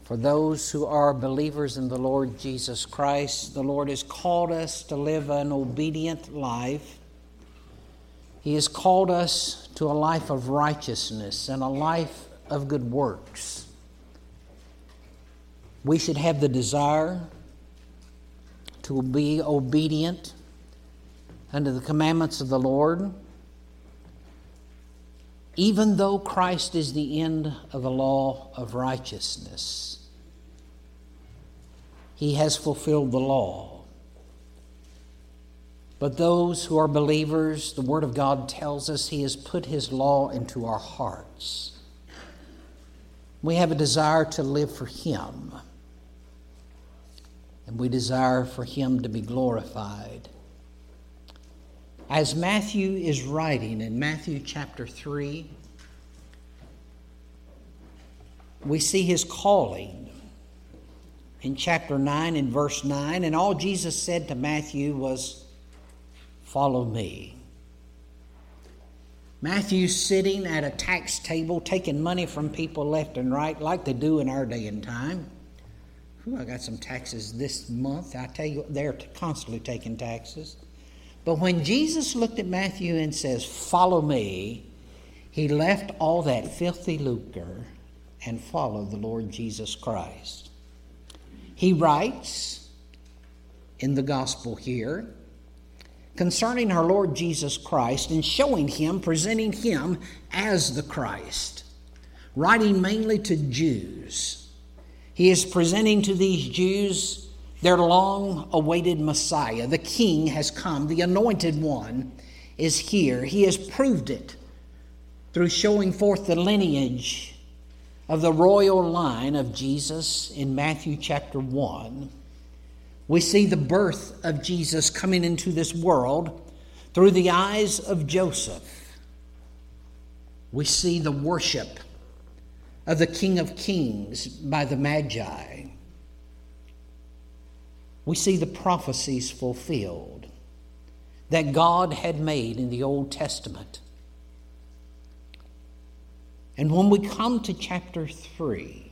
For those who are believers in the Lord Jesus Christ, the Lord has called us to live an obedient life. He has called us to a life of righteousness and a life of good works. We should have the desire to be obedient unto the commandments of the Lord, even though Christ is the end of the law of righteousness. He has fulfilled the law. But those who are believers, the Word of God tells us He has put His law into our hearts. We have a desire to live for Him, and we desire for Him to be glorified. As Matthew is writing in Matthew chapter 3, we see his calling in chapter 9 and verse 9. And all Jesus said to Matthew was, "Follow me." Matthew's sitting at a tax table taking money from people left and right like they do in our day and time. I got some taxes this month. I tell you, they're constantly taking taxes. But when Jesus looked at Matthew and says, "Follow me," he left all that filthy lucre and followed the Lord Jesus Christ. He writes in the gospel here concerning our Lord Jesus Christ and showing Him, presenting Him as the Christ, writing mainly to Jews. He is presenting to these Jews their long-awaited Messiah. The King has come. The Anointed One is here. He has proved it through showing forth the lineage of the royal line of Jesus in Matthew chapter 1. We see the birth of Jesus coming into this world through the eyes of Joseph. We see the worship of the King of Kings by the Magi. We see the prophecies fulfilled that God had made in the Old Testament. And when we come to chapter 3,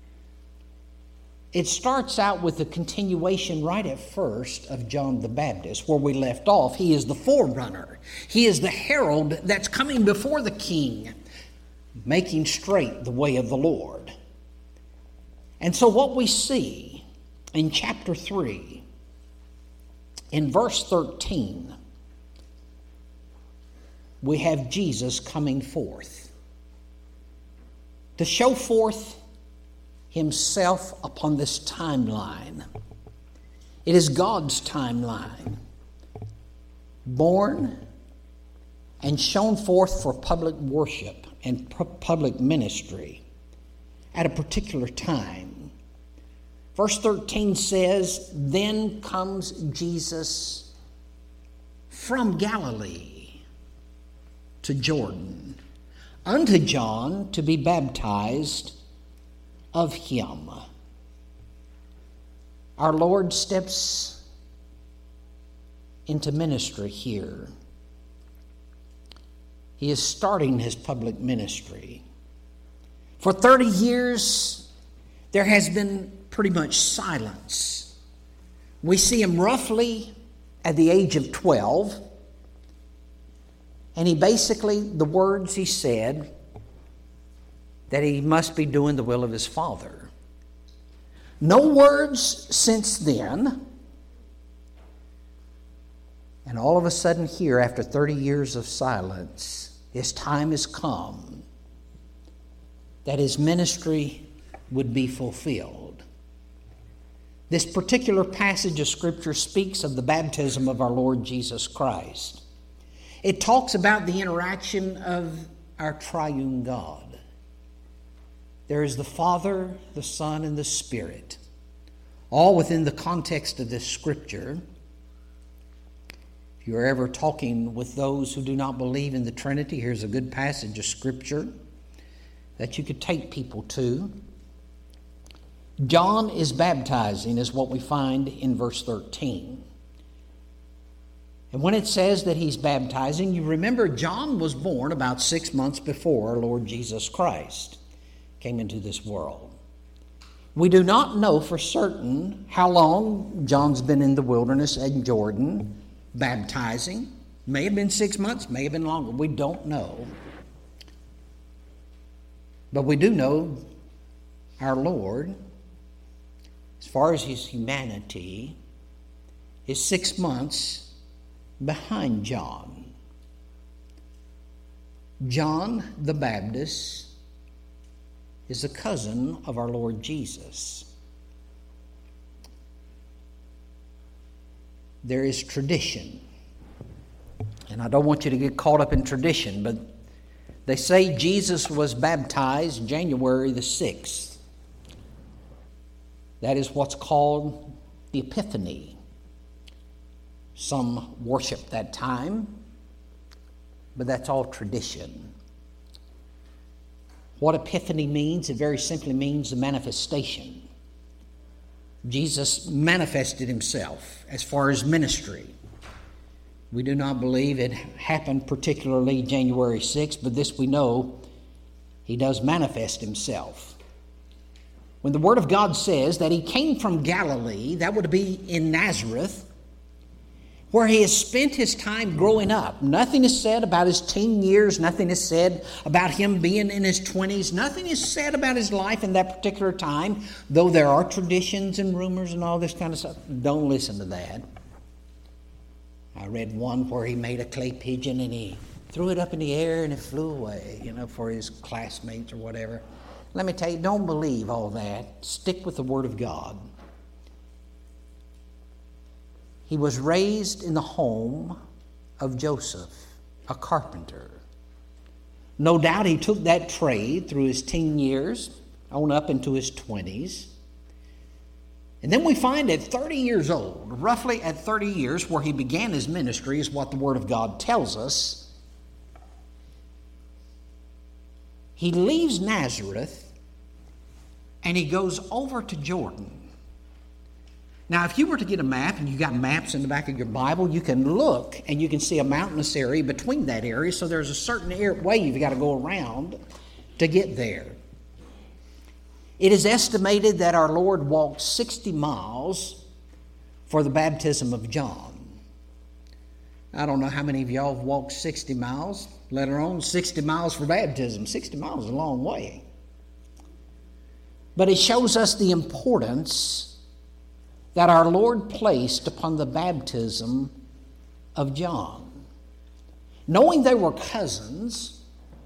it starts out with the continuation right at first of John the Baptist, where we left off. He is the forerunner. He is the herald that's coming before the King, making straight the way of the Lord. And so what we see in chapter 3, in verse 13, we have Jesus coming forth to show forth Himself upon this timeline. It is God's timeline, born and shown forth for public worship and public ministry at a particular time. Verse 13 says, "Then comes Jesus from Galilee to Jordan, unto John to be baptized of him." Our Lord steps into ministry here. He is starting His public ministry. For 30 years, there has been pretty much silence. We see Him roughly at the age of 12, and He basically, the words He said, that He must be doing the will of His Father. No words since then. And all of a sudden here, after 30 years of silence, His time has come that His ministry would be fulfilled. This particular passage of Scripture speaks of the baptism of our Lord Jesus Christ. It talks about the interaction of our triune God. There is the Father, the Son, and the Spirit, all within the context of this Scripture. If you're ever talking with those who do not believe in the Trinity, here's a good passage of Scripture that you could take people to. John is baptizing, is what we find in verse 13. And when it says that he's baptizing, you remember John was born about 6 months before our Lord Jesus Christ came into this world. We do not know for certain how long John's been in the wilderness at Jordan baptizing. May have been 6 months, may have been longer. We don't know. But we do know our Lord, as far as his humanity, is 6 months behind John. John the Baptist is a cousin of our Lord Jesus. There is tradition, and I don't want you to get caught up in tradition, but they say Jesus was baptized January the 6th. That is what's called the Epiphany. Some worship that time, but that's all tradition. What Epiphany means, it very simply means the manifestation. Jesus manifested himself as far as ministry. We do not believe it happened particularly January 6th, but this we know, he does manifest himself. When the Word of God says that he came from Galilee, that would be in Nazareth, where he has spent his time growing up. Nothing is said about his teen years. Nothing is said about him being in his 20s. Nothing is said about his life in that particular time, though there are traditions and rumors and all this kind of stuff. Don't listen to that. I read one where he made a clay pigeon and he threw it up in the air and it flew away, for his classmates or whatever. Let me tell you, don't believe all that. Stick with the Word of God. He was raised in the home of Joseph, a carpenter. No doubt he took that trade through his teen years, on up into his 20s. And then we find at 30 years old, roughly at 30 years, where he began his ministry, is what the Word of God tells us. He leaves Nazareth and he goes over to Jordan. Now, if you were to get a map, and you got maps in the back of your Bible, you can look and you can see a mountainous area between that area, so there's a certain way you've got to go around to get there. It is estimated that our Lord walked 60 miles for the baptism of John. I don't know how many of y'all have walked 60 miles, let alone 60 miles for baptism. 60 miles is a long way. But it shows us the importance that our Lord placed upon the baptism of John. Knowing they were cousins,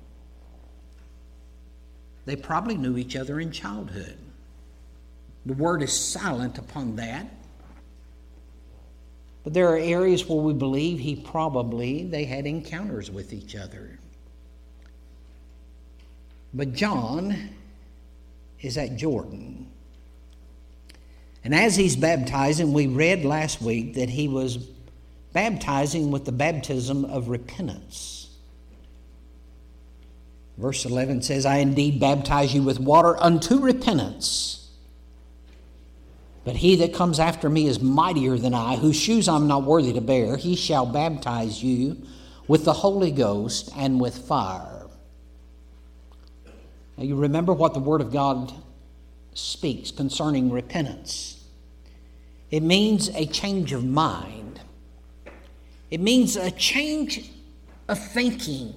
they probably knew each other in childhood. The Word is silent upon that. But there are areas where we believe they had encounters with each other. But John is at Jordan. And as he's baptizing, we read last week that he was baptizing with the baptism of repentance. Verse 11 says, I indeed baptize you with water unto repentance. But he that comes after me is mightier than I, whose shoes I'm not worthy to bear. He shall baptize you with the Holy Ghost and with fire. Now you remember what the Word of God speaks concerning repentance. It means a change of mind. It means a change of thinking.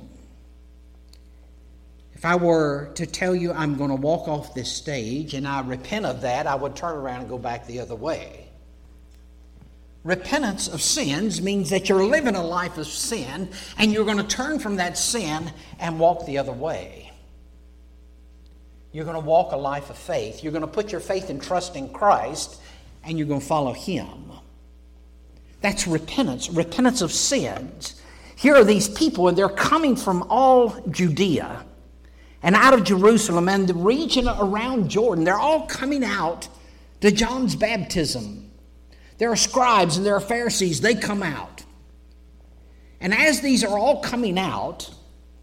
If I were to tell you I'm going to walk off this stage and I repent of that, I would turn around and go back the other way. Repentance of sins means that you're living a life of sin and you're going to turn from that sin and walk the other way. You're going to walk a life of faith. You're going to put your faith and trust in Christ and you're going to follow Him. That's repentance, repentance of sins. Here are these people, and they're coming from all Judea and out of Jerusalem and the region around Jordan. They're all coming out to John's baptism. There are scribes and there are Pharisees. They come out. And as these are all coming out,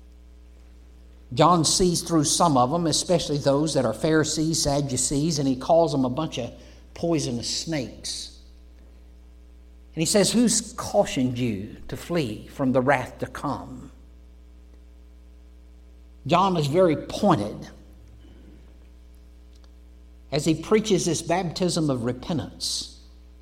John sees through some of them, especially those that are Pharisees, Sadducees, and he calls them a bunch of poisonous snakes. And he says, who's cautioned you to flee from the wrath to come? John is very pointed. as he preaches this baptism of repentance.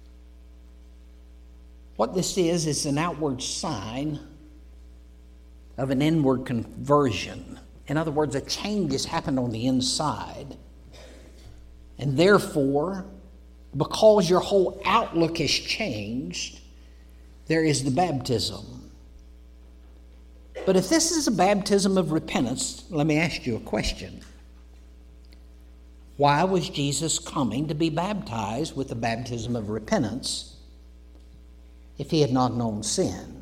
What this is an outward sign of an inward conversion. In other words, a change has happened on the inside. And therefore, because your whole outlook has changed, there is the baptism. But if this is a baptism of repentance, let me ask you a question. Why was Jesus coming to be baptized with the baptism of repentance if he had not known sin?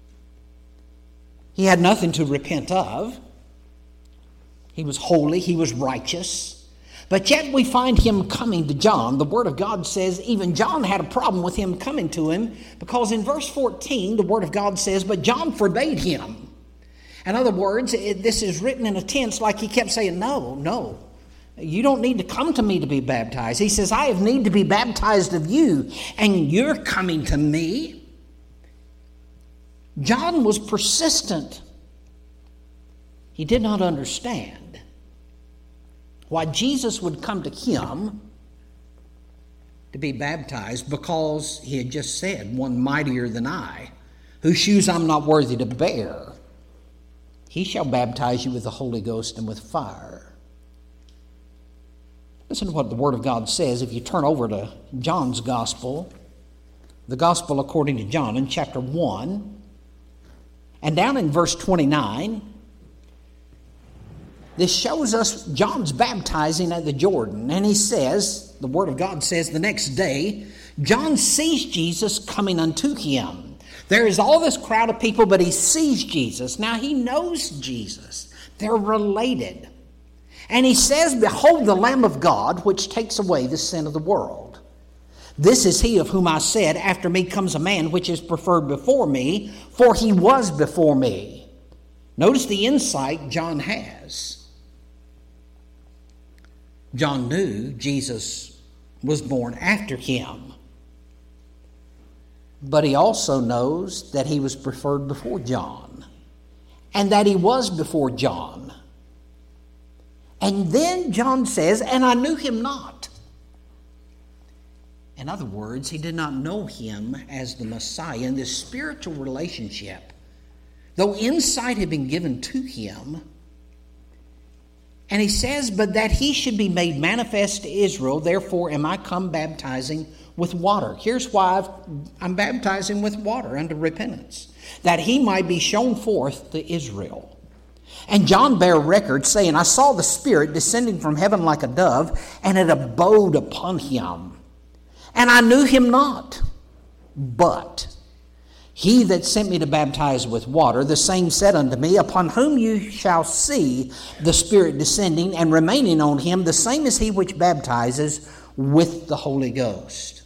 He had nothing to repent of. He was holy, he was righteous. But yet we find him coming to John. The Word of God says even John had a problem with him coming to him, because in verse 14 the Word of God says, but John forbade him. In other words, this is written in a tense like he kept saying, no, you don't need to come to me to be baptized. He says, I have need to be baptized of you, and you're coming to me. John was persistent. He did not understand why Jesus would come to him to be baptized, because he had just said, one mightier than I, whose shoes I'm not worthy to bear. He shall baptize you with the Holy Ghost and with fire. Listen to what the Word of God says. If you turn over to John's Gospel, the Gospel according to John in chapter 1, and down in verse 29, this shows us John's baptizing at the Jordan. And he says, the Word of God says, the next day, John sees Jesus coming unto him. There is all this crowd of people, but he sees Jesus. Now he knows Jesus. They're related. And he says, behold the Lamb of God, which takes away the sin of the world. This is he of whom I said, after me comes a man which is preferred before me, for he was before me. Notice the insight John has. John knew Jesus was born after him. But he also knows that he was preferred before John, and that he was before John. And then John says, and I knew him not. In other words, he did not know him as the Messiah. In this spiritual relationship, though insight had been given to him, and he says, but that he should be made manifest to Israel, therefore am I come baptizing with water. Here's why I'm baptizing with water unto repentance, that he might be shown forth to Israel. And John bare record, saying, I saw the Spirit descending from heaven like a dove, and it abode upon him. And I knew him not, but he that sent me to baptize with water, the same said unto me, upon whom you shall see the Spirit descending and remaining on him, the same is he which baptizes with the Holy Ghost.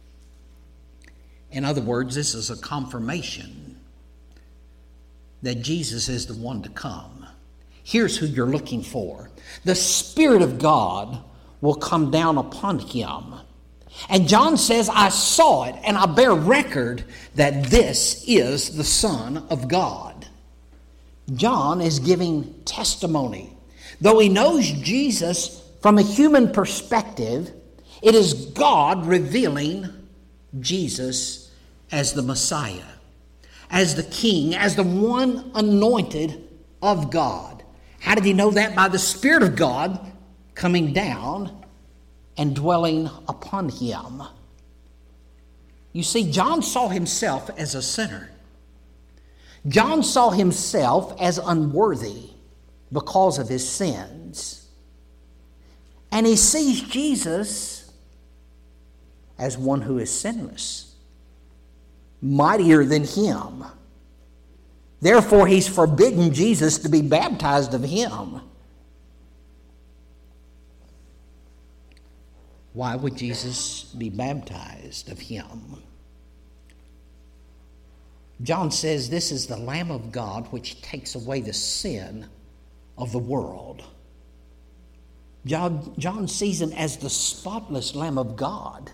In other words, this is a confirmation that Jesus is the one to come. Here's who you're looking for. The Spirit of God will come down upon him. And John says, I saw it, and I bear record that this is the Son of God. John is giving testimony. Though he knows Jesus from a human perspective, it is God revealing Jesus as the Messiah, as the King, as the one anointed of God. How did he know that? By the Spirit of God coming down and dwelling upon him. You see, John saw himself as a sinner. John saw himself as unworthy because of his sins. And he sees Jesus as one who is sinless, mightier than him. Therefore, he's forbidden Jesus to be baptized of him. Why would Jesus be baptized of him? John says this is the Lamb of God which takes away the sin of the world. John sees him as the spotless Lamb of God.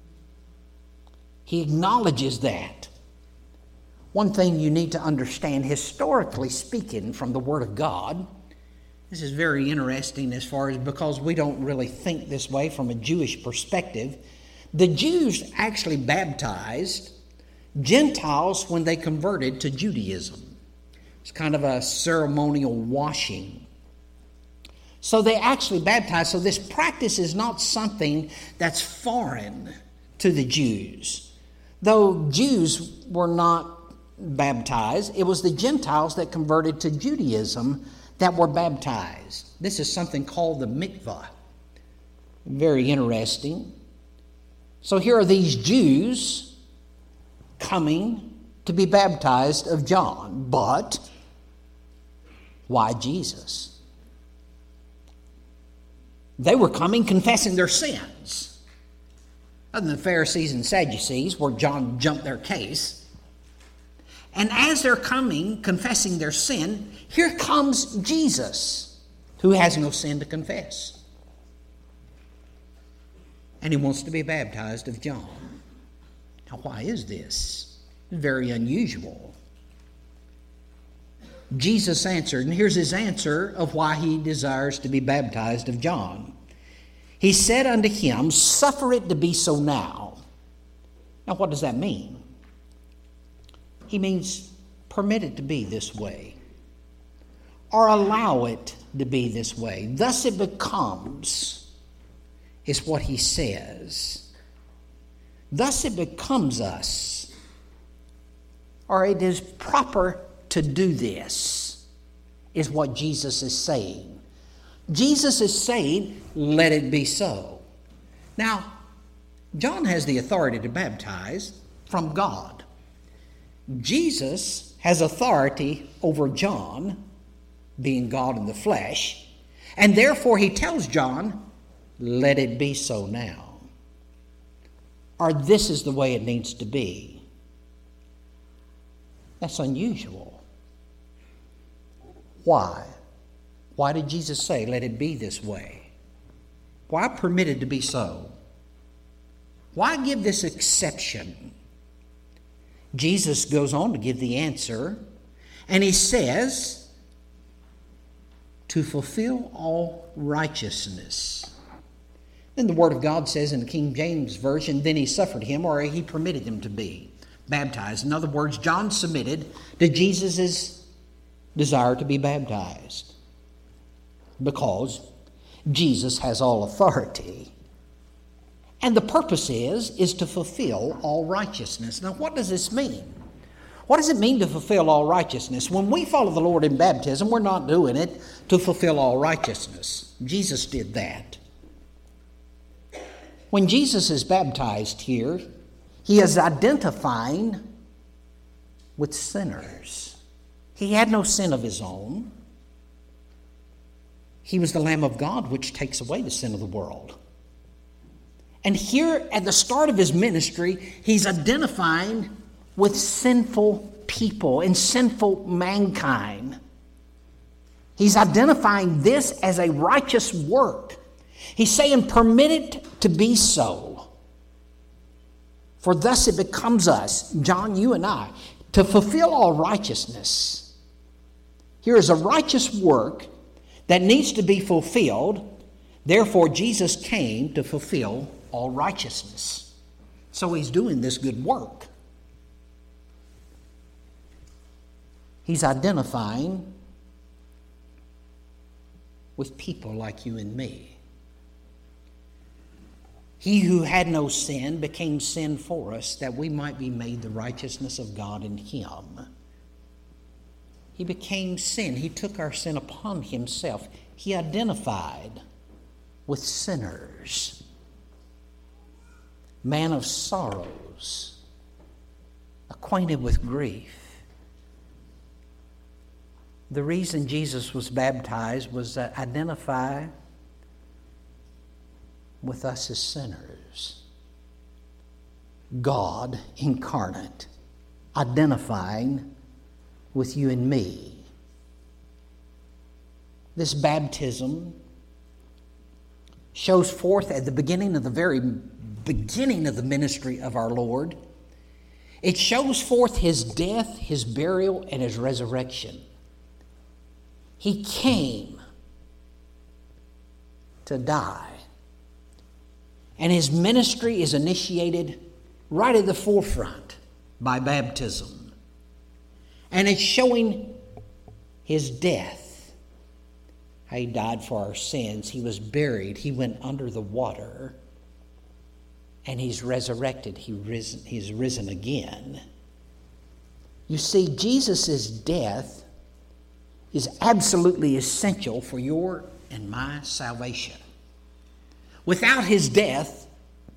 He acknowledges that. One thing you need to understand, historically speaking, from the Word of God, This is very interesting as far as because we don't really think this way from a Jewish perspective. The Jews actually baptized Gentiles when they converted to Judaism. It's kind of a ceremonial washing. So they actually baptized. So this practice is not something that's foreign to the Jews. Though Jews were not baptized, it was the Gentiles that converted to Judaism that were baptized. This is something called the mikvah. Very interesting. So here are these Jews coming to be baptized of John. But why Jesus? They were coming confessing their sins. Other than the Pharisees and Sadducees, where John jumped their case. And as they're coming, confessing their sin, here comes Jesus, who has no sin to confess. And he wants to be baptized of John. Now, why is this? Very unusual. Jesus answered, and here's his answer of why he desires to be baptized of John. He said unto him, suffer it to be so now. Now, what does that mean? He means permit it to be this way, or allow it to be this way. Thus it becomes, is what he says. Thus it becomes us, or it is proper to do this, is what Jesus is saying. Jesus is saying, let it be so. Now, John has the authority to baptize from God. Jesus has authority over John, being God in the flesh, and therefore he tells John, let it be so now. Or this is the way it needs to be. That's unusual. Why? Why did Jesus say, let it be this way? Why permit it to be so? Why give this exception? Jesus goes on to give the answer, and he says, to fulfill all righteousness. Then the Word of God says in the King James Version, then he suffered him, or he permitted him to be baptized. In other words, John submitted to Jesus' desire to be baptized because Jesus has all authority. And the purpose is to fulfill all righteousness. Now, what does this mean? What does it mean to fulfill all righteousness? When we follow the Lord in baptism, we're not doing it to fulfill all righteousness. Jesus did that. When Jesus is baptized here, he is identifying with sinners. He had no sin of his own. He was the Lamb of God which takes away the sin of the world. And here at the start of his ministry, he's identifying with sinful people and sinful mankind. He's identifying this as a righteous work. He's saying, permit it to be so. For thus it becomes us, John, you and I, to fulfill all righteousness. Here is a righteous work that needs to be fulfilled. Therefore, Jesus came to fulfill all righteousness. So he's doing this good work. He's identifying with people like you and me. He who had no sin became sin for us, that we might be made the righteousness of God in him. He became sin. He took our sin upon himself. He identified with sinners. Man of sorrows, acquainted with grief. The reason Jesus was baptized was to identify with us as sinners. God incarnate, identifying with you and me. This baptism shows forth at the beginning of the very beginning of the ministry of our Lord. It shows forth his death, his burial, and his resurrection. He came to die. And his ministry is initiated right at the forefront by baptism. And it's showing his death. How he died for our sins. He was buried. He went under the water. And he's resurrected. He's risen again. You see, Jesus' death is absolutely essential for your and my salvation. Without his death,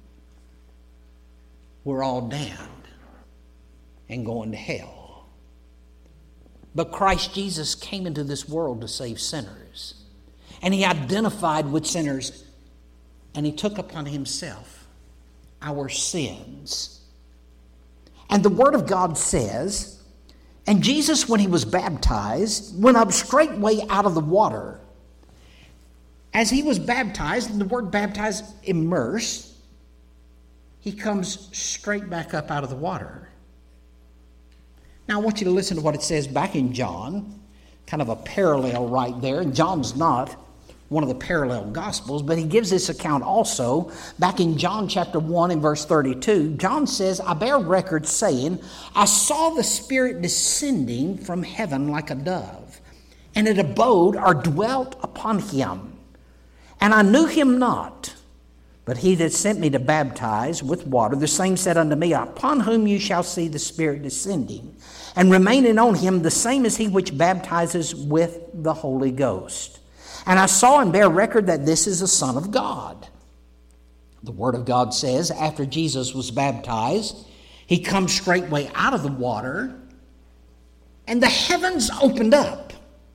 we're all damned and going to hell. But Christ Jesus came into this world to save sinners. And he identified with sinners, and he took upon himself our sins. And the Word of God says, and Jesus, when he was baptized, went up straightway out of the water. As he was baptized, and the word baptized, immerse, he comes straight back up out of the water. Now I want you to listen to what it says back in John, kind of a parallel right there. And John's not one of the parallel Gospels, but he gives this account also. Back in John chapter 1 and verse 32, John says, I bear record saying, I saw the Spirit descending from heaven like a dove, and it abode or dwelt upon him. And I knew him not, but he that sent me to baptize with water, the same said unto me, upon whom you shall see the Spirit descending, and remaining on him, the same is he which baptizes with the Holy Ghost. And I saw and bear record that this is the Son of God. The Word of God says, after Jesus was baptized, he comes straightway out of the water, and the heavens opened up.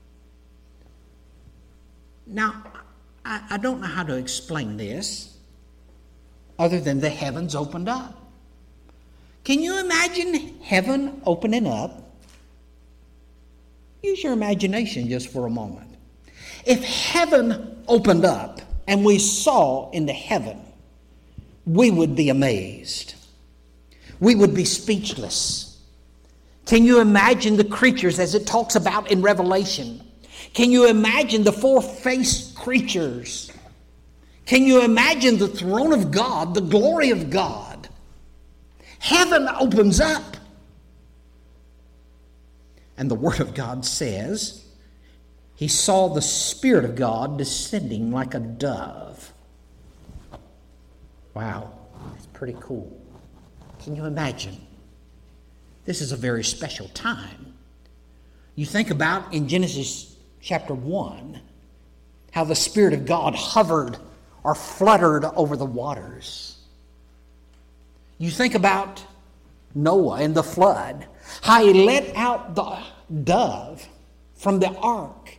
Now, I don't know how to explain this other than the heavens opened up. Can you imagine heaven opening up? Use your imagination just for a moment. If heaven opened up and we saw into heaven, we would be amazed. We would be speechless. Can you imagine the creatures as it talks about in Revelation? Can you imagine the four-faced creatures? Can you imagine the throne of God, the glory of God? Heaven opens up. And the Word of God says, he saw the Spirit of God descending like a dove. Wow, that's pretty cool. Can you imagine? This is a very special time. You think about in Genesis chapter 1, how the Spirit of God hovered or fluttered over the waters. You think about Noah and the flood, how he let out the dove from the ark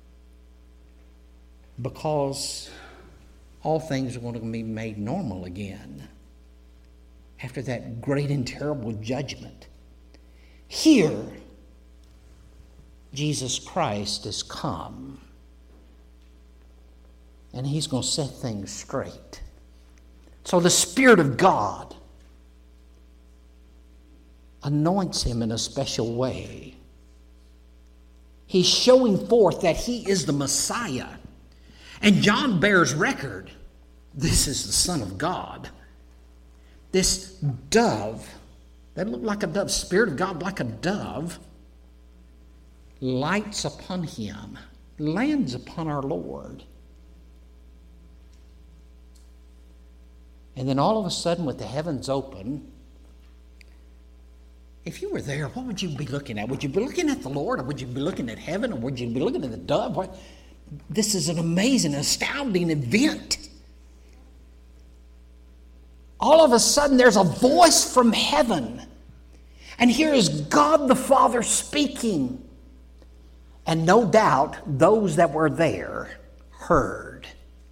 because all things are going to be made normal again after that great and terrible judgment. Here, Jesus Christ has come, and he's going to set things straight. So the Spirit of God anoints him in a special way. He's showing forth that he is the Messiah. And John bears record, this is the Son of God. This dove, that looked like a dove, Spirit of God like a dove, lights upon him, lands upon our Lord. And then all of a sudden, with the heavens open, if you were there, what would you be looking at? Would you be looking at the Lord, or would you be looking at heaven, or would you be looking at the dove? What? This is an amazing, astounding event. All of a sudden, there's a voice from heaven. And here is God the Father speaking. And no doubt, those that were there heard.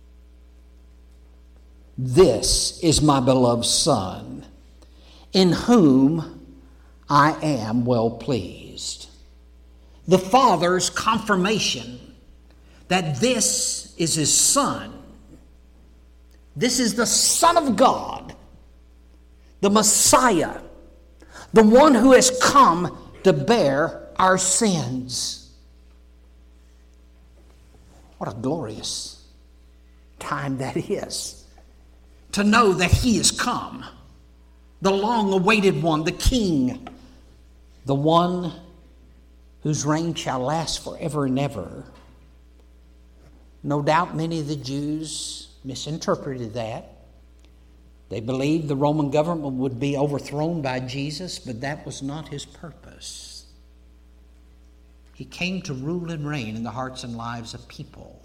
This is my beloved Son, in whom I am well pleased. The Father's confirmation that this is his Son. This is the Son of God, the Messiah, the one who has come to bear our sins. What a glorious time that is. To know that He is come, the long-awaited one, the King, the one whose reign shall last forever and ever. No doubt many of the Jews misinterpreted that. They believed the Roman government would be overthrown by Jesus, but that was not His purpose. He came to rule and reign in the hearts and lives of people.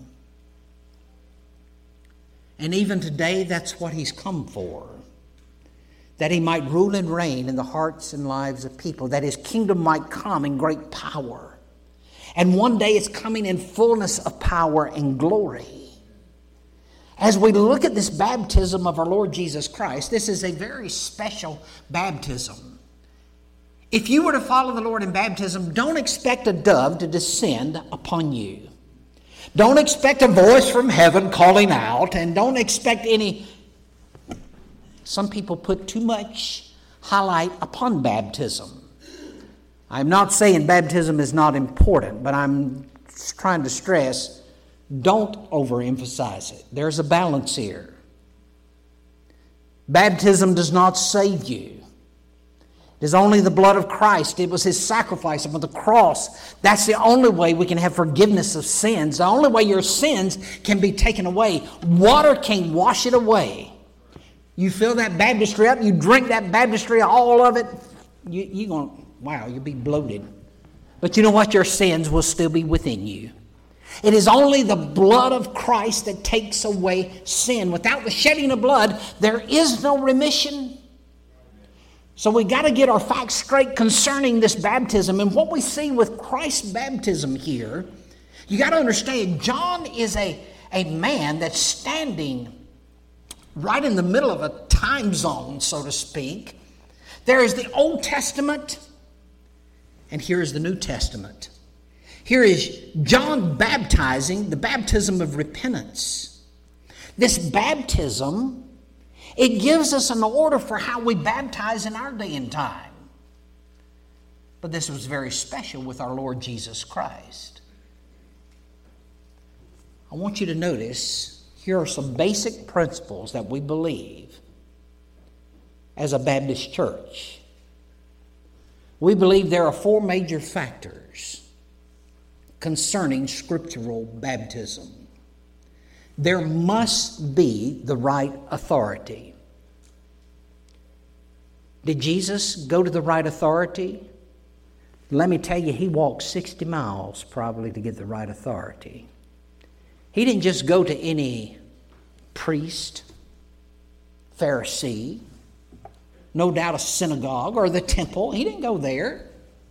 And even today, that's what He's come for. That He might rule and reign in the hearts and lives of people. That His kingdom might come in great power. And one day it's coming in fullness of power and glory. As we look at this baptism of our Lord Jesus Christ, this is a very special baptism. If you were to follow the Lord in baptism, don't expect a dove to descend upon you. Don't expect a voice from heaven calling out, and don't expect any... Some people put too much highlight upon baptism. I'm not saying baptism is not important, but I'm trying to stress, don't overemphasize it. There's a balance here. Baptism does not save you. It is only the blood of Christ. It was His sacrifice upon the cross. That's the only way we can have forgiveness of sins. The only way your sins can be taken away. Water can wash it away. You fill that baptistry up, you drink that baptistry, all of it, you're going, wow, you'll be bloated. But you know what? Your sins will still be within you. It is only the blood of Christ that takes away sin. Without the shedding of blood, there is no remission. So we got to get our facts straight concerning this baptism. And what we see with Christ's baptism here, you got to understand, John is a man that's standing right in the middle of a time zone, so to speak. There is the Old Testament, and here is the New Testament. Here is John baptizing, the baptism of repentance. This baptism, it gives us an order for how we baptize in our day and time. But this was very special with our Lord Jesus Christ. I want you to notice, here are some basic principles that we believe as a Baptist church. We believe there are 4 major factors concerning scriptural baptism. There must be the right authority. Did Jesus go to the right authority? Let me tell you, He walked 60 miles probably to get the right authority. He didn't just go to any priest, Pharisee, no doubt a synagogue or the temple. He didn't go there.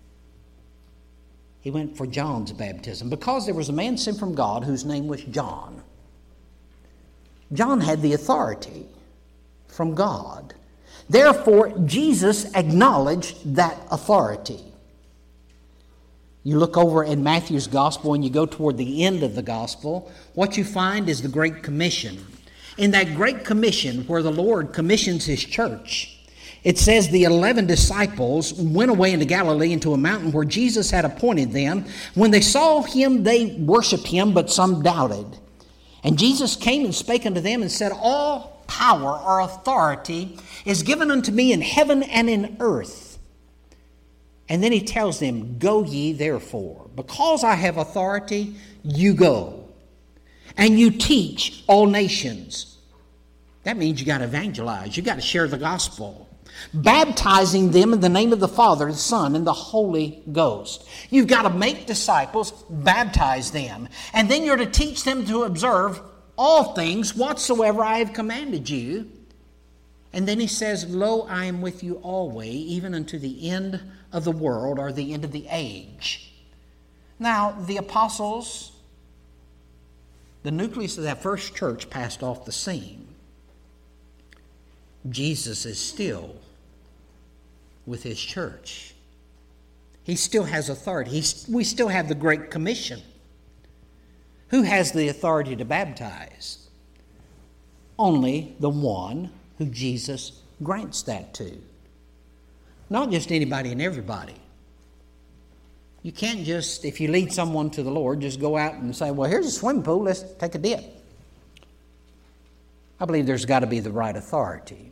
He went for John's baptism because there was a man sent from God whose name was John. John had the authority from God. Therefore, Jesus acknowledged that authority. You look over in Matthew's gospel and you go toward the end of the gospel, what you find is the Great Commission. In that Great Commission where the Lord commissions His church, it says the 11 disciples went away into Galilee into a mountain where Jesus had appointed them. When they saw Him, they worshiped Him, but some doubted. And Jesus came and spake unto them and said, all power or authority is given unto me in heaven and in earth. And then He tells them, go ye therefore. Because I have authority, you go. And you teach all nations. That means you got to evangelize. You got to share the gospel. Baptizing them in the name of the Father, the Son, and the Holy Ghost. You've got to make disciples, baptize them. And then you're to teach them to observe all things whatsoever I have commanded you. And then He says, lo, I am with you always, even unto the end of the world, or the end of the age. Now, the apostles, the nucleus of that first church passed off the scene. Jesus is still with His church. He still has authority. We still have the Great Commission. Who has the authority to baptize? Only the one who Jesus grants that to. Not just anybody and everybody. You can't just, if you lead someone to the Lord, just go out and say, well, here's a swimming pool, let's take a dip. I believe there's got to be the right authority.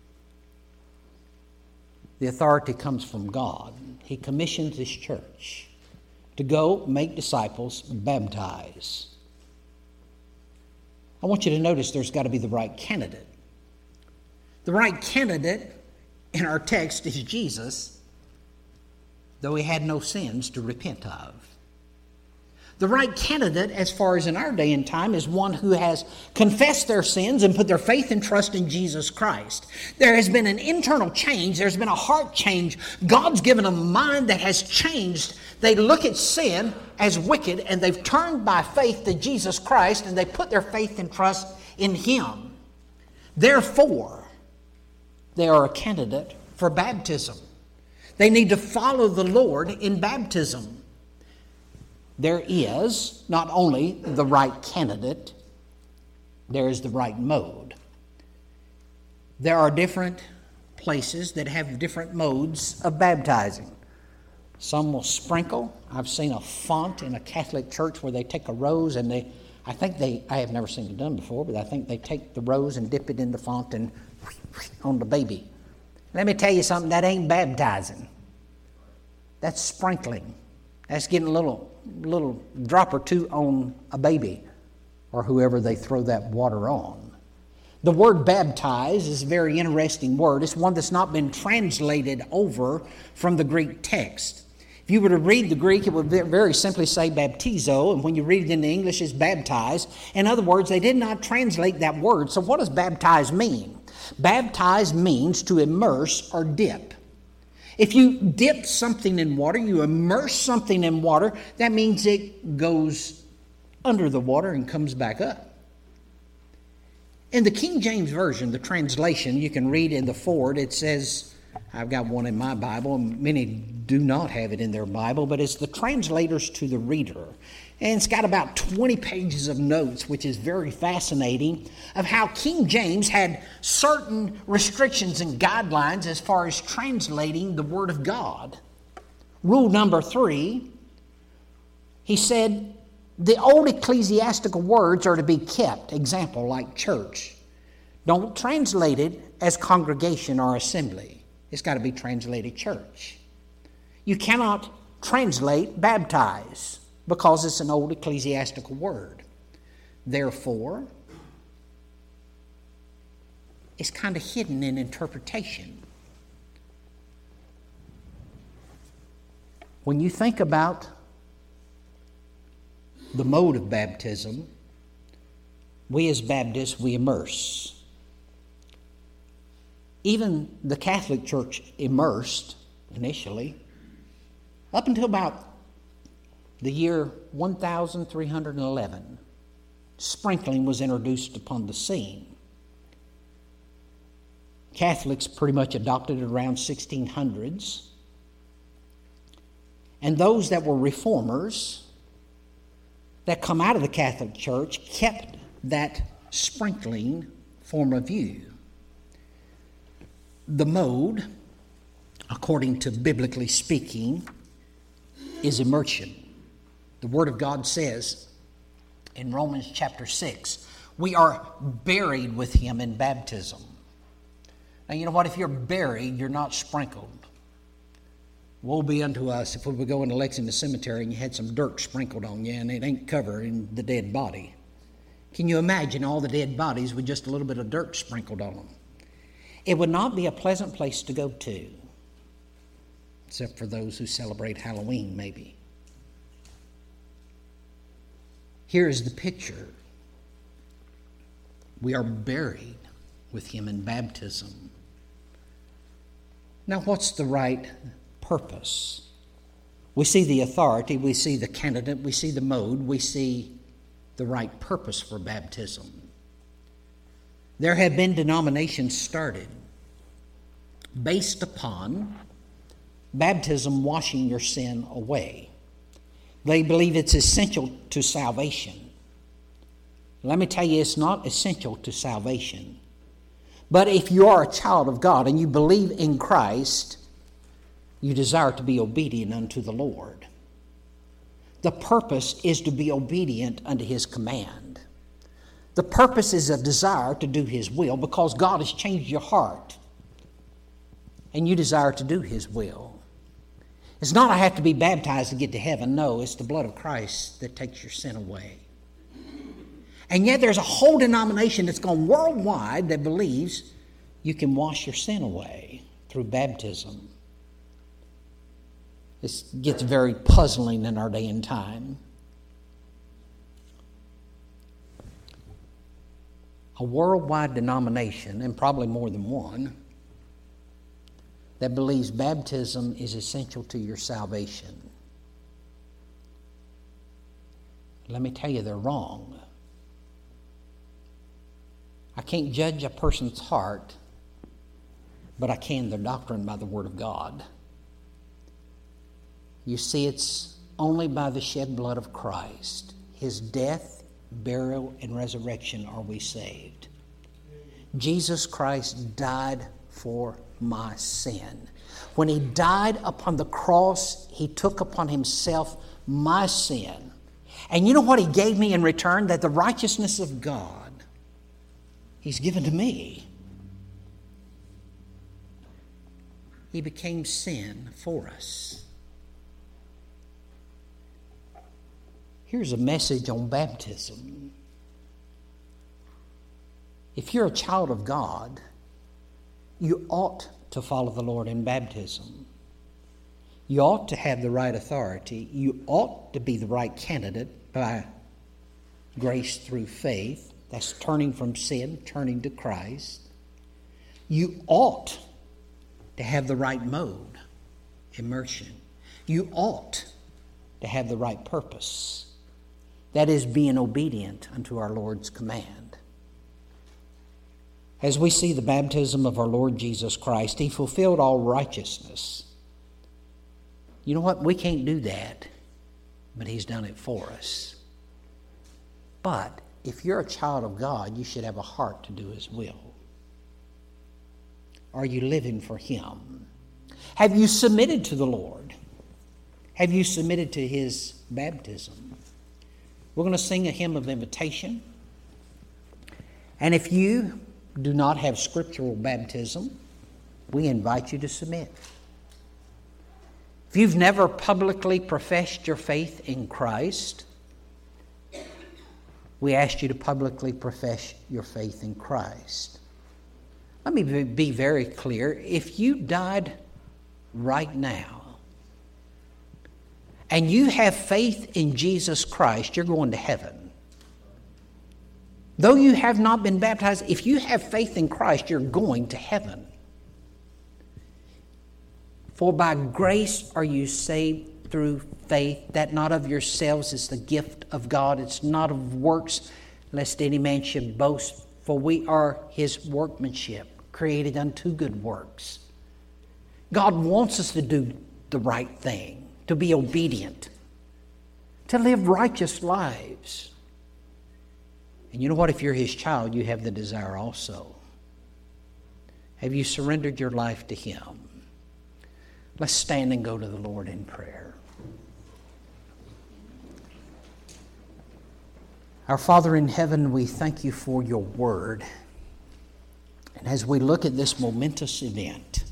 The authority comes from God. He commissions His church to go make disciples, baptize. I want you to notice there's got to be the right candidate. The right candidate in our text is Jesus, though He had no sins to repent of. The right candidate, as far as in our day and time, is one who has confessed their sins and put their faith and trust in Jesus Christ. There has been an internal change. There's been a heart change. God's given a mind that has changed. They look at sin as wicked, and they've turned by faith to Jesus Christ, and they put their faith and trust in Him. Therefore, they are a candidate for baptism. They need to follow the Lord in baptism. There is not only the right candidate, there is the right mode. There are different places that have different modes of baptizing. Some will sprinkle. I've seen a font in a Catholic church where they take a rose and I have never seen it done before, but I think they take the rose and dip it in the font and on the baby. Let me tell you something, that ain't baptizing. That's sprinkling. That's getting a little drop or two on a baby or whoever they throw that water on. The word baptize is a very interesting word. It's one that's not been translated over from the Greek text. If you were to read the Greek, it would very simply say baptizo, and when you read it in the English, it's baptize. In other words, they did not translate that word. So what does baptize mean? Baptize means to immerse or dip. If you dip something in water, you immerse something in water, that means it goes under the water and comes back up. In the King James Version, the translation, you can read in the forward, it says, I've got one in my Bible, and many do not have it in their Bible, but it's the translators to the reader. And it's got about 20 pages of notes, which is very fascinating, of how King James had certain restrictions and guidelines as far as translating the Word of God. Rule number 3, he said, the old ecclesiastical words are to be kept. Example, like church. Don't translate it as congregation or assembly. It's got to be translated church. You cannot translate baptize, because it's an old ecclesiastical word. Therefore, it's kind of hidden in interpretation. When you think about the mode of baptism, we as Baptists, we immerse. Even the Catholic Church immersed initially, up until about the year 1311, sprinkling was introduced upon the scene. Catholics pretty much adopted it around 1600s. And those that were reformers that come out of the Catholic Church kept that sprinkling form of view. The mode, according to biblically speaking, is immersion. The Word of God says in Romans chapter 6, we are buried with Him in baptism. Now, you know what? If you're buried, you're not sprinkled. Woe be unto us if we would go into Lexington Cemetery and you had some dirt sprinkled on you and it ain't covering the dead body. Can you imagine all the dead bodies with just a little bit of dirt sprinkled on them? It would not be a pleasant place to go to, except for those who celebrate Halloween, maybe. Here is the picture. We are buried with Him in baptism. Now, what's the right purpose? We see the authority, we see the candidate, we see the mode, we see the right purpose for baptism. There have been denominations started based upon baptism washing your sin away. They believe it's essential to salvation. Let me tell you, it's not essential to salvation. But if you are a child of God and you believe in Christ, you desire to be obedient unto the Lord. The purpose is to be obedient unto His command. The purpose is a desire to do His will because God has changed your heart and you desire to do His will. It's not I have to be baptized to get to heaven. No, it's the blood of Christ that takes your sin away. And yet there's a whole denomination that's gone worldwide that believes you can wash your sin away through baptism. This gets very puzzling in our day and time. A worldwide denomination, and probably more than one, that believes baptism is essential to your salvation. Let me tell you, they're wrong. I can't judge a person's heart, but I can their doctrine by the Word of God. You see, it's only by the shed blood of Christ, His death, burial, and resurrection are we saved. Jesus Christ died for my sin. When He died upon the cross, He took upon Himself my sin. And you know what He gave me in return? That the righteousness of God He's given to me. He became sin for us. Here's a message on baptism. If you're a child of God, you ought to follow the Lord in baptism. You ought to have the right authority. You ought to be the right candidate by grace through faith. That's turning from sin, turning to Christ. You ought to have the right mode, immersion. You ought to have the right purpose. That is, being obedient unto our Lord's command. As we see the baptism of our Lord Jesus Christ, He fulfilled all righteousness. You know what? We can't do that, but He's done it for us. But if you're a child of God, you should have a heart to do His will. Are you living for Him? Have you submitted to the Lord? Have you submitted to His baptism? We're going to sing a hymn of invitation. And if you do not have scriptural baptism, we invite you to submit. If you've never publicly professed your faith in Christ, we ask you to publicly profess your faith in Christ. Let me be very clear. If you died right now and you have faith in Jesus Christ, you're going to heaven. Though you have not been baptized, if you have faith in Christ, you're going to heaven. For by grace are you saved through faith, that not of yourselves is the gift of God. It's not of works, lest any man should boast. For we are His workmanship, created unto good works. God wants us to do the right thing, to be obedient, to live righteous lives. And you know what? If you're His child, you have the desire also. Have you surrendered your life to Him? Let's stand and go to the Lord in prayer. Our Father in heaven, we thank You for Your word. And as we look at this momentous event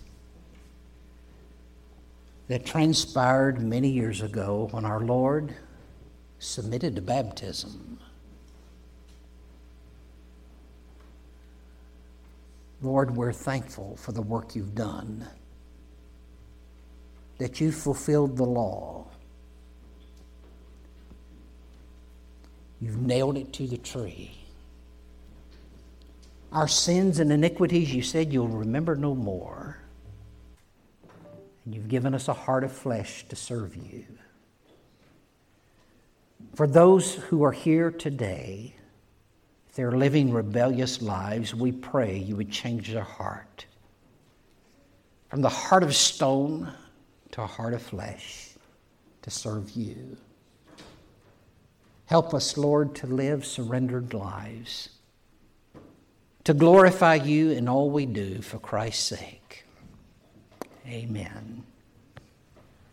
that transpired many years ago when our Lord submitted to baptism, Lord, we're thankful for the work You've done, that You fulfilled the law. You've nailed it to the tree. Our sins and iniquities, You said You'll remember no more. And You've given us a heart of flesh to serve You. For those who are here today, if they're living rebellious lives, we pray You would change their heart. From the heart of stone to a heart of flesh to serve You. Help us, Lord, to live surrendered lives, to glorify You in all we do for Christ's sake. Amen.